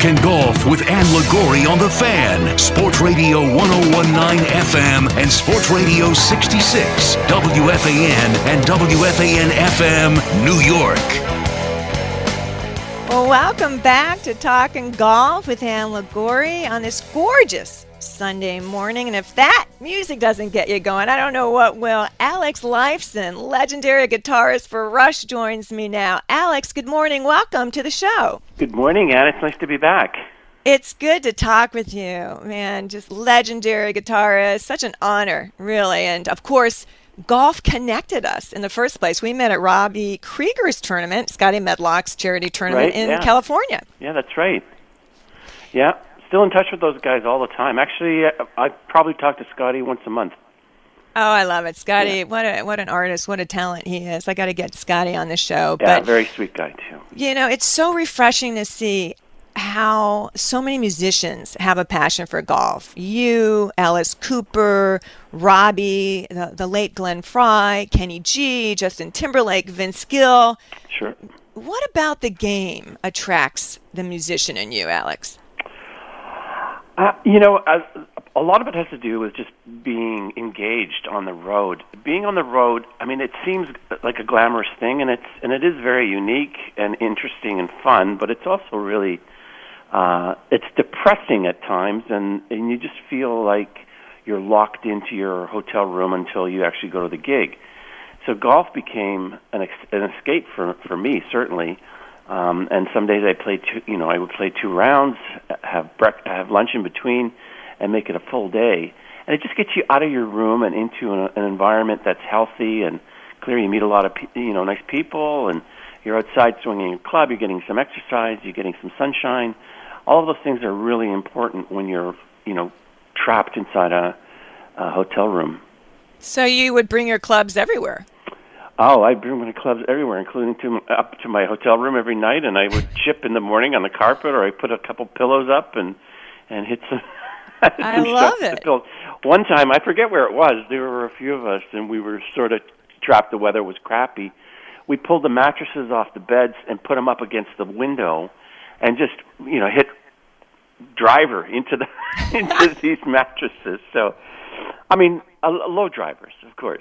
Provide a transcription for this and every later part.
Talking Golf with Ann Liguori on The Fan, Sports Radio 101.9 FM and Sports Radio 66, WFAN and WFAN FM, New York. Well, welcome back to Talking Golf with Ann Liguori on this gorgeous Sunday morning. And if that music doesn't get you going, I don't know what will. Alex Lifeson, legendary guitarist for Rush, joins me now. Alex, good morning. Welcome to the show. Good morning, Ann. It's nice to be back. It's good to talk with you, man. Just legendary guitarist. Such an honor, really. And, of course, golf connected us in the first place. We met at Robbie Krieger's tournament, Scotty Medlock's charity tournament in California. Yeah, that's right. Yeah. Still in touch with those guys all the time. Actually, I probably talk to Scotty once a month. Oh, I love it. Scotty, what an artist, what a talent he is. I got to get Scotty on the show. Yeah, but, very sweet guy, too. You know, it's so refreshing to see how so many musicians have a passion for golf. You, Alice Cooper, Robbie, the late Glenn Fry, Kenny G, Justin Timberlake, Vince Gill. Sure. What about the game attracts the musician in you, Alex? A lot of it has to do with just being engaged on the road. Being on the road, I mean, it seems like a glamorous thing, and it is very unique and interesting and fun, but it's also really, it's depressing at times, and you just feel like you're locked into your hotel room until you actually go to the gig. So golf became an escape for me, certainly. And some days I would play 2 rounds, have lunch in between, and make it a full day. And it just gets you out of your room and into an environment that's healthy and clear. You meet a lot of nice people, and you're outside swinging a club. You're getting some exercise. You're getting some sunshine. All of those things are really important when you're trapped inside a hotel room. So you would bring your clubs everywhere? Oh, I bring my clubs everywhere, including up to my hotel room every night, and I would chip in the morning on the carpet, or I put a couple pillows up and hit some. I love it. One time, I forget where it was. There were a few of us, and we were sort of trapped. The weather was crappy. We pulled the mattresses off the beds and put them up against the window, and just hit driver into these mattresses. So, I mean, low drivers, of course.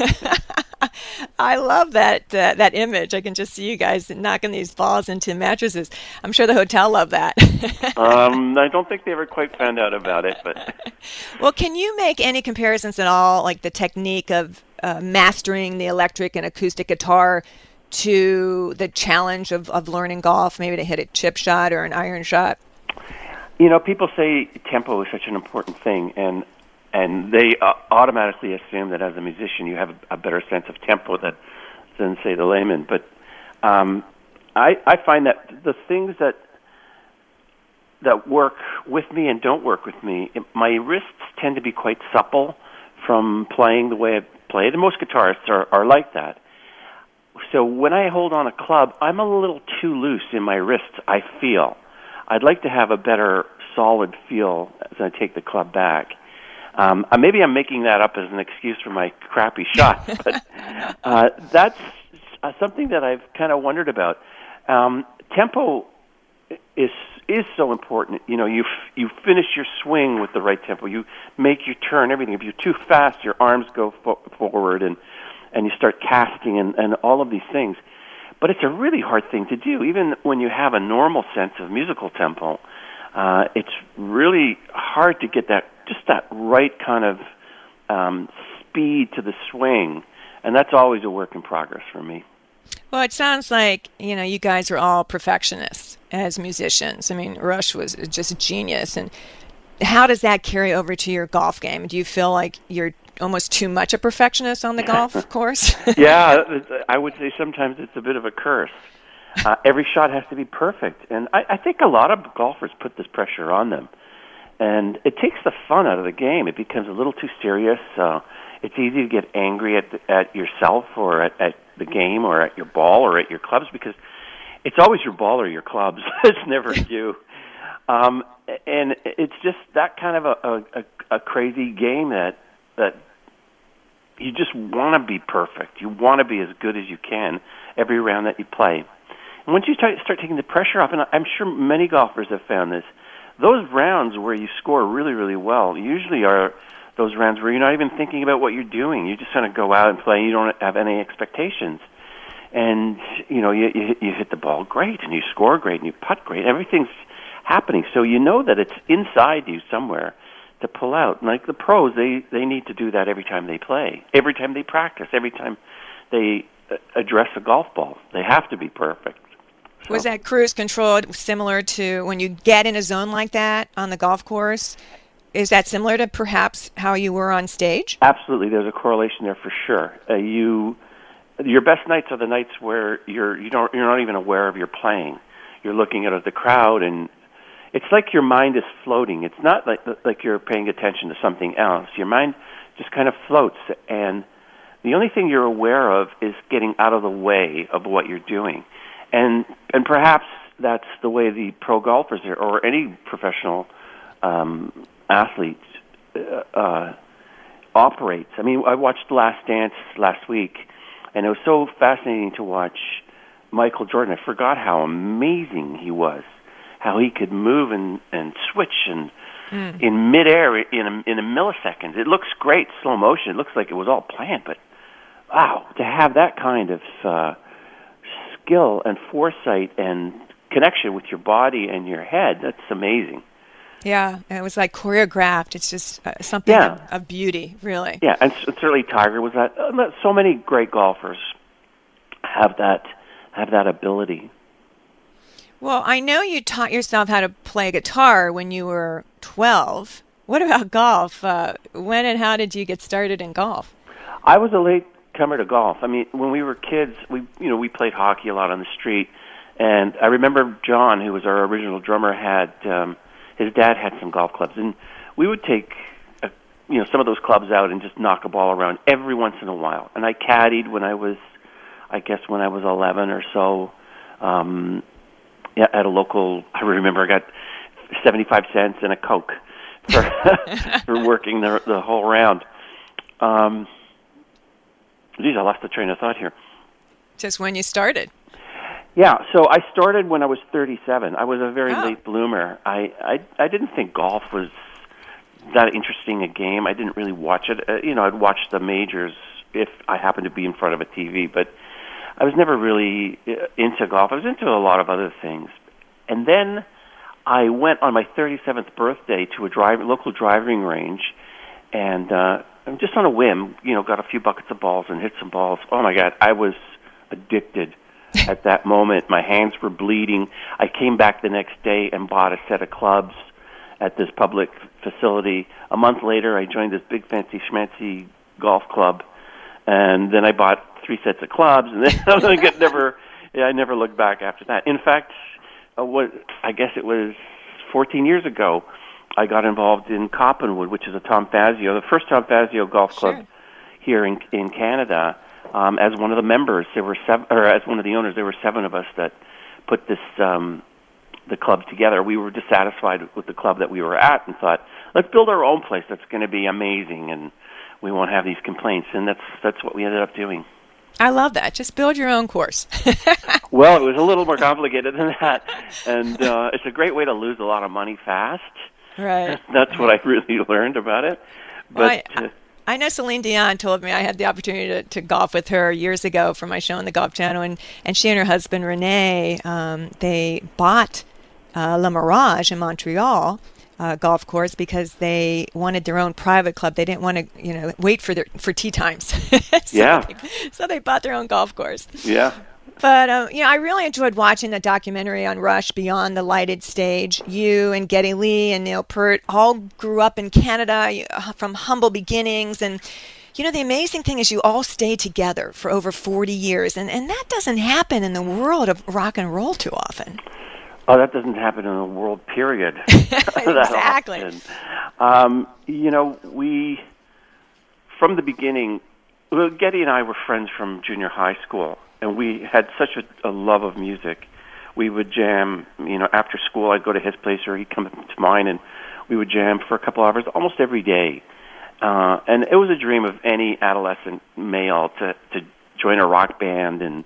I love that image. I can just see you guys knocking these balls into mattresses. I'm sure the hotel loved that. I don't think they ever quite found out about it, but. Well, can you make any comparisons at all, like the technique of mastering the electric and acoustic guitar to the challenge of learning golf, maybe to hit a chip shot or an iron shot? People say tempo is such an important thing, and they automatically assume that as a musician you have a better sense of tempo than say, the layman. But I find that the things that work with me and don't work with me, my wrists tend to be quite supple from playing the way I played, and most guitarists are like that. So when I hold on a club, I'm a little too loose in my wrists, I feel. I'd like to have a better solid feel as I take the club back. Maybe I'm making that up as an excuse for my crappy shot, but that's something that I've kind of wondered about. Tempo is so important. You finish your swing with the right tempo. You make your turn, everything. If you're too fast, your arms go forward, and you start casting and all of these things. But it's a really hard thing to do, even when you have a normal sense of musical tempo. It's really hard to get that right kind of speed to the swing, and that's always a work in progress for me. Well, it sounds like, you guys are all perfectionists as musicians. I mean, Rush was just a genius. And how does that carry over to your golf game? Do you feel like you're almost too much a perfectionist on the golf course? Yeah, I would say sometimes it's a bit of a curse. Every shot has to be perfect. And I think a lot of golfers put this pressure on them. And it takes the fun out of the game. It becomes a little too serious. It's easy to get angry at yourself or at the game or at your ball or at your clubs, because it's always your ball or your clubs. It's never you. And it's just that kind of a crazy game that you just want to be perfect. You want to be as good as you can every round that you play. once you start taking the pressure off, and I'm sure many golfers have found this, those rounds where you score really, really well usually are those rounds where you're not even thinking about what you're doing. You just kind of go out and play. You don't have any expectations. And, you hit the ball great, and you score great, and you putt great. Everything's happening. So you know that it's inside you somewhere to pull out. And like the pros, they need to do that every time they play, every time they practice, every time they address a golf ball. They have to be perfect. So. Was that cruise control similar to when you get in a zone like that on the golf course? Is that similar to perhaps how you were on stage? Absolutely. There's a correlation there for sure. Your best nights are the nights where you're not even aware of your playing. You're looking at the crowd, and it's like your mind is floating. It's not like you're paying attention to something else. Your mind just kind of floats, and the only thing you're aware of is getting out of the way of what you're doing. And perhaps that's the way the pro golfers or any professional athlete operates. I mean, I watched The Last Dance last week, and it was so fascinating to watch Michael Jordan. I forgot how amazing he was, how he could move and switch and in midair in a millisecond. It looks great, slow motion. It looks like it was all planned, but wow, to have that kind of skill and foresight and connection with your body and your head, that's amazing. Yeah, it was like choreographed. It's just something of beauty, really. Yeah, and certainly Tiger was that. So many great golfers have that ability. Well, I know you taught yourself how to play guitar when you were 12. What about golf? When and how did you get started in golf? I was a late comer to golf. I mean, when we were kids, we played hockey a lot on the street, and I remember John, who was our original drummer, had his dad had some golf clubs, and we would take some of those clubs out and just knock a ball around every once in a while. And I caddied when I was 11 or so. At a local, I remember I got 75 cents and a Coke for working the whole round. Geez, I lost the train of thought here. Just when you started. Yeah, so I started when I was 37. I was a very late bloomer. I didn't think golf was that interesting a game. I didn't really watch it. I'd watch the majors if I happened to be in front of a TV, but I was never really into golf. I was into a lot of other things. And then I went on my 37th birthday to a local driving range, and just on a whim, got a few buckets of balls and hit some balls. Oh, my God, I was addicted at that moment. My hands were bleeding. I came back the next day and bought a set of clubs at this public facility. A month later, I joined this big fancy schmancy golf club, and then I bought 3 sets of clubs, and then I never looked back after that. In fact, I guess it was 14 years ago, I got involved in Coppenwood, which is a Tom Fazio, the first Tom Fazio golf club here in Canada. As one of the members, there were as one of the owners, there were 7 of us that put this the club together. We were dissatisfied with the club that we were at and thought, let's build our own place that's going to be amazing, and we won't have these complaints. And that's what we ended up doing. I love that. Just build your own course. Well, it was a little more complicated than that, and it's a great way to lose a lot of money fast. Right. That's what I really learned about it. But I know Celine Dion told me. I had the opportunity to golf with her years ago for my show on the Golf Channel, and she and her husband Renee, they bought Le Mirage in Montreal golf course because they wanted their own private club. They didn't want to, wait for tee times. So they bought their own golf course. Yeah. But, I really enjoyed watching the documentary on Rush Beyond the Lighted Stage. You and Geddy Lee and Neil Peart all grew up in Canada from humble beginnings. And, the amazing thing is you all stayed together for over 40 years. And that doesn't happen in the world of rock and roll too often. Oh, that doesn't happen in the world, period. Exactly. We, from the beginning, Geddy and I were friends from junior high school, and we had such a love of music. We would jam, after school I'd go to his place or he'd come to mine, and we would jam for a couple hours almost every day. And it was a dream of any adolescent male to join a rock band and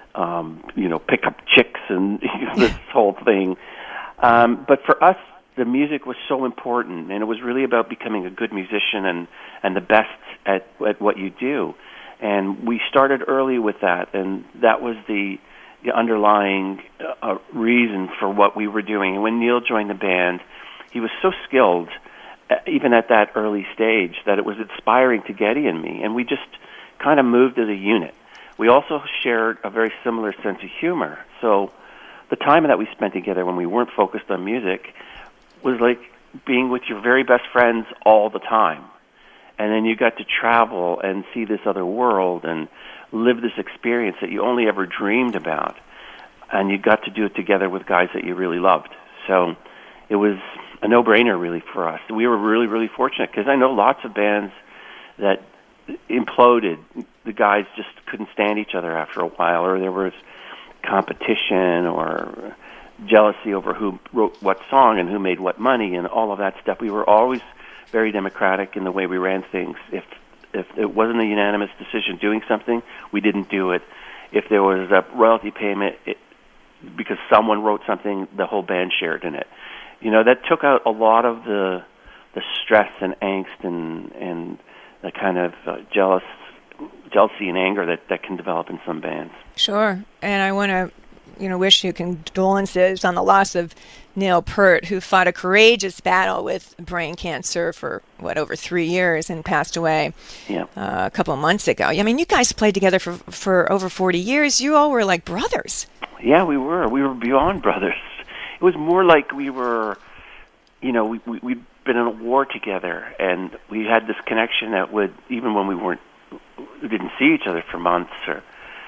pick up chicks and this whole thing. But for us, the music was so important, and it was really about becoming a good musician and the best at what you do. And we started early with that, and that was the underlying reason for what we were doing. And when Neil joined the band, he was so skilled, even at that early stage, that it was inspiring to Geddy and me, and we just kind of moved as a unit. We also shared a very similar sense of humor, so the time that we spent together when we weren't focused on music was like being with your very best friends all the time. And then you got to travel and see this other world and live this experience that you only ever dreamed about. And you got to do it together with guys that you really loved. So it was a no-brainer, really, for us. We were really, really fortunate, because I know lots of bands that imploded. The guys just couldn't stand each other after a while, or there was competition or jealousy over who wrote what song and who made what money and all of that stuff. We were always very democratic in the way we ran things. If it wasn't a unanimous decision doing something, we didn't do it. If there was a royalty payment because someone wrote something, the whole band shared in it. That took out a lot of the stress and angst and the kind of jealousy and anger that can develop in some bands. Sure. And I want to wish you condolences on the loss of Neil Peart, who fought a courageous battle with brain cancer for, over 3 years and passed away a couple of months ago. I mean, you guys played together for over 40 years. You all were like brothers. Yeah, we were. We were beyond brothers. It was more like we were, we'd been in a war together, and we had this connection that would, even when we didn't see each other for months, or,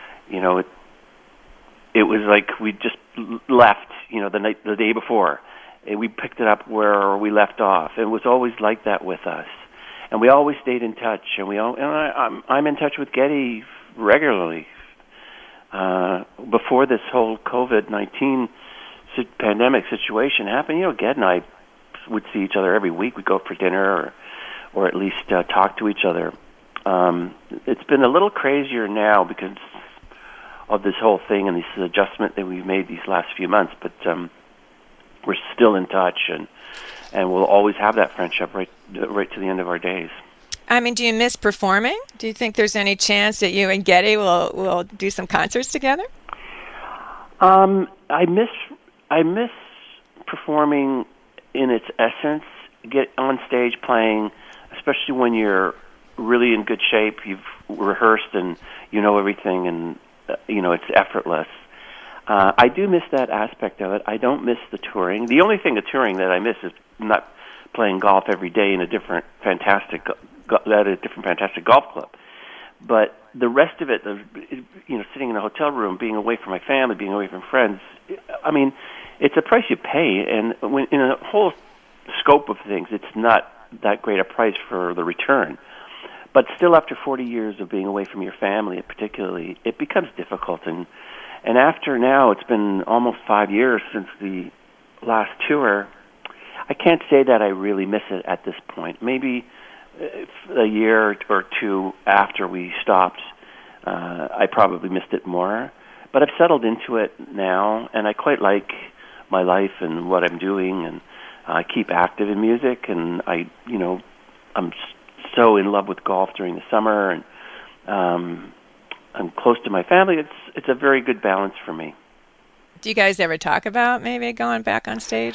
it was like we just left, the day before. And we picked it up where we left off. It was always like that with us, and we always stayed in touch. And I'm in touch with Geddy regularly. Before this whole COVID-19 pandemic situation happened, Ged and I would see each other every week. We'd go for dinner, or at least talk to each other. It's been a little crazier now because of this whole thing and this adjustment that we've made these last few months, but we're still in touch, and we'll always have that friendship right to the end of our days. I mean, do you miss performing? Do you think there's any chance that you and Geddy will do some concerts together? I miss performing in its essence. Get on stage playing, especially when you're really in good shape. You've rehearsed and you know everything, and it's effortless. I do miss that aspect of it. I don't miss the touring. The only thing of touring that I miss is not playing golf every day in a different fantastic golf club. But the rest of it, sitting in a hotel room, being away from my family, being away from friends, I mean, it's a price you pay. And when in a whole scope of things, it's not that great a price for the return. But still, after 40 years of being away from your family, particularly, it becomes difficult. And after now, it's been almost 5 years since the last tour. I can't say that I really miss it at this point. Maybe a year or two after we stopped, I probably missed it more. But I've settled into it now, and I quite like my life and what I'm doing, and I keep active in music, and I'm so in love with golf during the summer, and I'm close to my family. It's a very good balance for me. Do you guys ever talk about maybe going back on stage?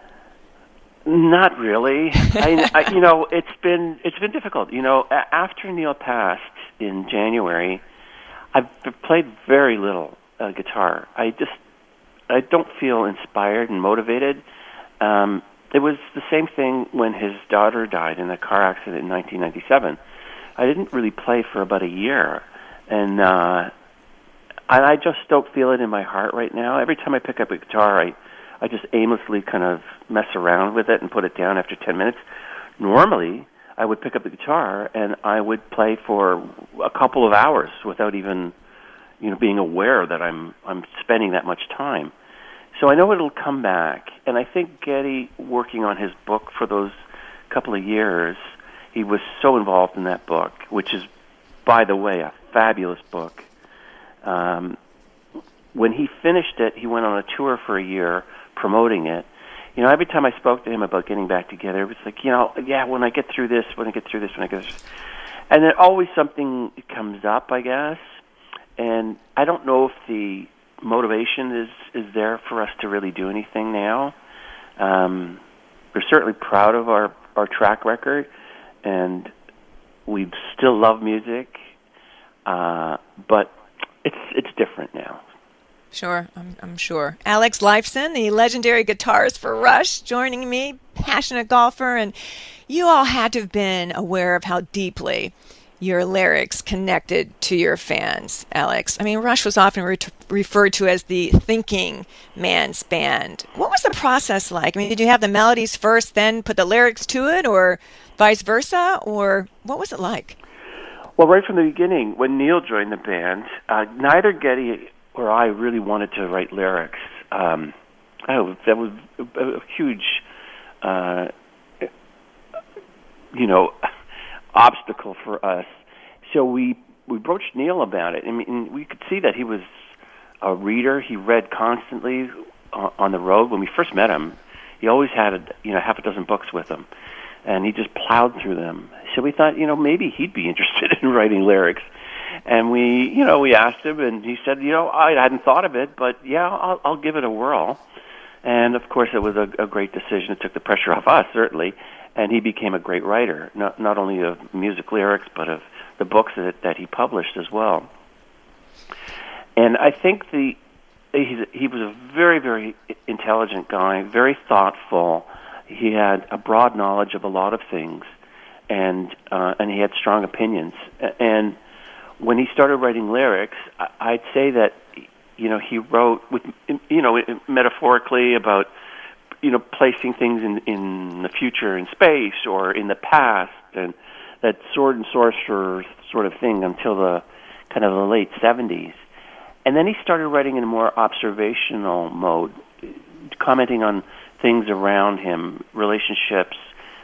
Not really. It's been difficult. After Neil passed in January, I've played very little guitar. I don't feel inspired and motivated. It was the same thing when his daughter died in a car accident in 1997. I didn't really play for about a year, and I just don't feel it in my heart right now. Every time I pick up a guitar, I just aimlessly kind of mess around with it and put it down after 10 minutes. Normally, I would pick up the guitar and I would play for a couple of hours without even, being aware that I'm spending that much time. So I know it'll come back, and I think Geddy, working on his book for those couple of years, he was so involved in that book, which is, by the way, a fabulous book. when he finished it, he went on a tour for a year promoting it. You know, every time I spoke to him about getting back together, it was like, you know, yeah, when I get through this, and then always something comes up, I guess. And I don't know if the motivation is there for us to really do anything now. We're certainly proud of our track record, and we still love music, but it's different now. Sure, I'm sure. Alex Lifeson, the legendary guitarist for Rush, joining me, passionate golfer, and you all had to have been aware of how deeply your lyrics connected to your fans, Alex. I mean, Rush was often referred to as the thinking man's band. What was the process like? I mean, did you have the melodies first, then put the lyrics to it, or vice versa, or what was it like? Well, right from the beginning, when Neil joined the band, neither Geddy or I really wanted to write lyrics. That was a huge, obstacle for us. So we approached Neil about it. I mean, we could see that he was a reader. He read constantly on the road. When we first met him, he always had half a dozen books with him, and he just plowed through them. So we thought, maybe he'd be interested in writing lyrics. And we asked him, and he said, I hadn't thought of it, but yeah, I'll give it a whirl. And of course, it was a great decision. It took the pressure off us, certainly, and he became a great writer, not only of music lyrics, but of the books that he published as well. And I think he was a very, very intelligent guy, very thoughtful. He had a broad knowledge of a lot of things, and he had strong opinions. And when he started writing lyrics, I'd say that he wrote with metaphorically about placing things in the future in space or in the past, and that sword and sorcerer sort of thing until the kind of the late 70s. And then he started writing in a more observational mode, commenting on things around him, relationships,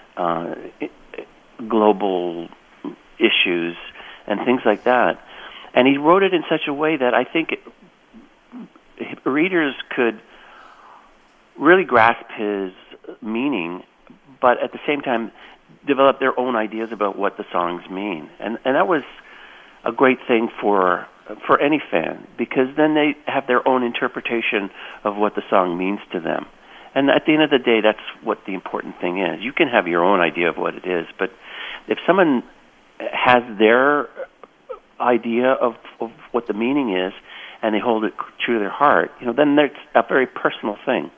global issues, and things like that. And he wrote it in such a way that I think readers could really grasp his meaning, but at the same time develop their own ideas about what the songs mean. And that was a great thing for any fan, because then they have their own interpretation of what the song means to them. And at the end of the day, that's what the important thing is. You can have your own idea of what it is, but if someone has their idea of what the meaning is, and they hold it true to their heart, then it's a very personal thing.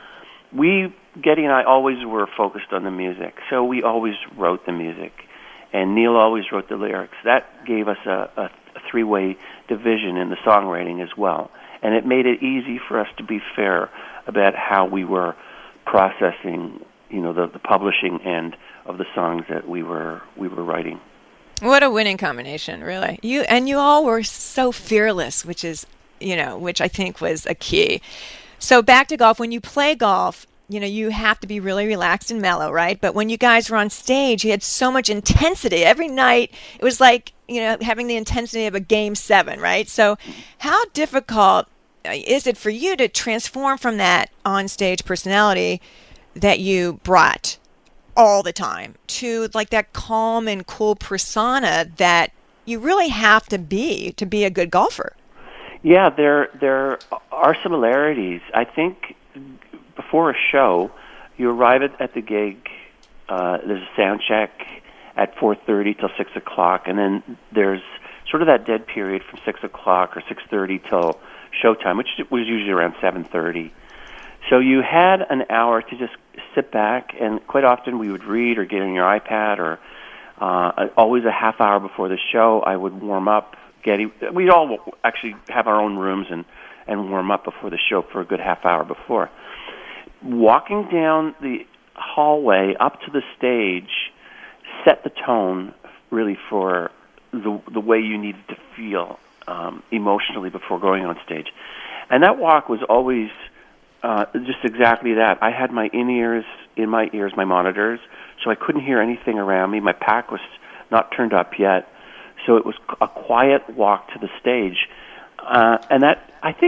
Geddy and I always were focused on the music, so we always wrote the music, and Neil always wrote the lyrics. That gave us a three-way division in the songwriting as well, and it made it easy for us to be fair about how we were processing, the publishing end of the songs that we were writing. What a winning combination, really. You all were so fearless, which I think was a key. So back to golf. When you play golf, you have to be really relaxed and mellow, right? But when you guys were on stage, you had so much intensity. Every night, it was like, having the intensity of a Game 7, right? So how difficult is it for you to transform from that on-stage personality that you brought all the time to like that calm and cool persona that you really have to be a good golfer? Yeah, there are similarities. I think before a show, you arrive at the gig, there's a sound check at 4:30 till 6 o'clock, and then there's sort of that dead period from 6 o'clock or 6:30 till showtime, which was usually around 7:30. So you had an hour to just sit back, and quite often we would read or get on your iPad, or always a half hour before the show I would warm up. We'd all actually have our own rooms and warm up before the show for a good half hour before. Walking down the hallway up to the stage set the tone really for the way you needed to feel emotionally before going on stage. And that walk was always just exactly that. I had my in-ears in my ears, my monitors, so I couldn't hear anything around me. My pack was not turned up yet, so it was a quiet walk to the stage. And that, I think, it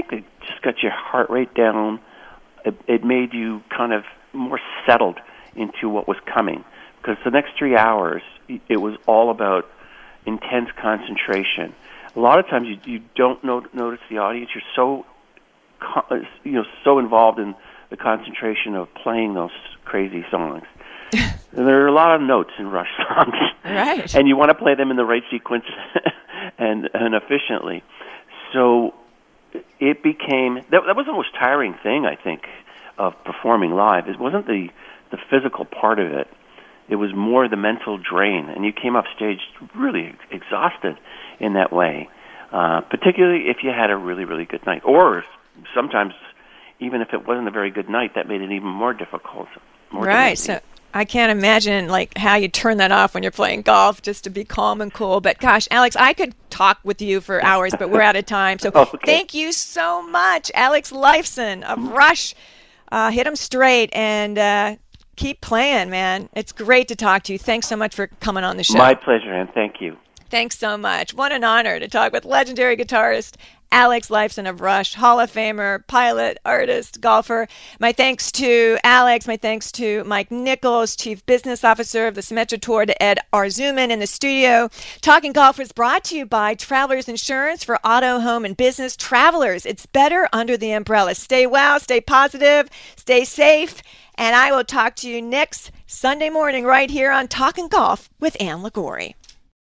just got your heart rate down. It made you kind of more settled into what was coming. Because the next 3 hours, it was all about intense concentration. A lot of times you don't notice the audience. You're so so involved in the concentration of playing those crazy songs. And there are a lot of notes in Rush songs, right? And you want to play them in the right sequence and efficiently. So it became that was the most tiring thing, I think, of performing live. It wasn't the physical part of it. It was more the mental drain, and you came off stage really exhausted in that way, particularly if you had a really, really good night. Or sometimes, even if it wasn't a very good night, that made it even more difficult. Right, so I can't imagine how you turn that off when you're playing golf just to be calm and cool. But gosh, Alex, I could talk with you for hours, but we're out of time. So Thank you so much, Alex Lifeson of Rush. Hit them straight and keep playing, man. It's great to talk to you. Thanks so much for coming on the show. My pleasure, and thank you. Thanks so much. What an honor to talk with legendary guitarist Alex Lifeson of Rush, Hall of Famer, pilot, artist, golfer. My thanks to Alex. My thanks to Mike Nichols, Chief Business Officer of the Symetra Tour, to Ed Arzuman in the studio. Talking Golf was brought to you by Travelers Insurance for auto, home, and business. Travelers, it's better under the umbrella. Stay well, stay positive, stay safe, and I will talk to you next Sunday morning right here on Talking Golf with Ann Liguori.